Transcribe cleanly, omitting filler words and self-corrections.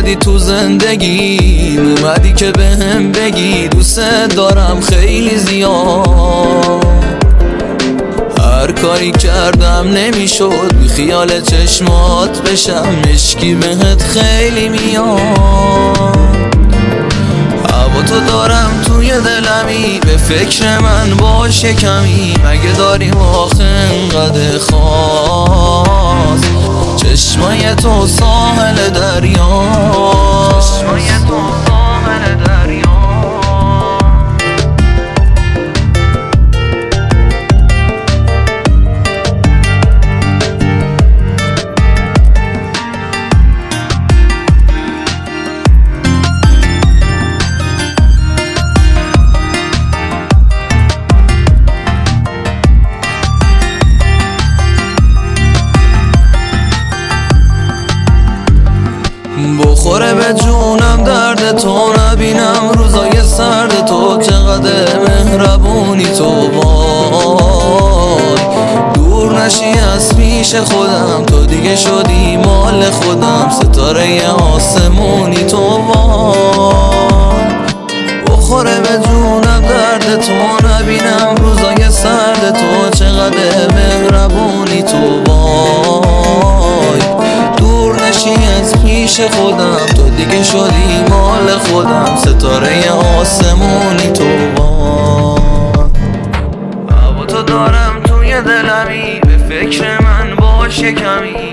اومدی تو زندگیم، اومدی که بهم بگی دوست دارم خیلی زیاد. هر کاری کردم نمیشد بی خیال چشمات بشم، مشکی بهت خیلی میاد. هوا تو دارم توی دلمی، به فکر من باشه کمی، مگه داریم آخه انقدر خواست. چشمای تو ساحل دریا، چشمای تو ساحل دریا. بخوره به جونم درد تو، نبینم روزای سرد تو، چقدر مهربونی تو وای. دور نشی از پیش خودم، تو دیگه شدی مال خودم، ستاره آسمونی تو وای. بخوره به جونم درد تو، نبینم روزای سرد تو، چقدر مهربونی تو وای. دور نشی از پیش خودم، تو دیگه شدی مال خودم، ستاره آسمونی تو وای. هوا تو دارم توی دلمی، به فکر من باشه کمی،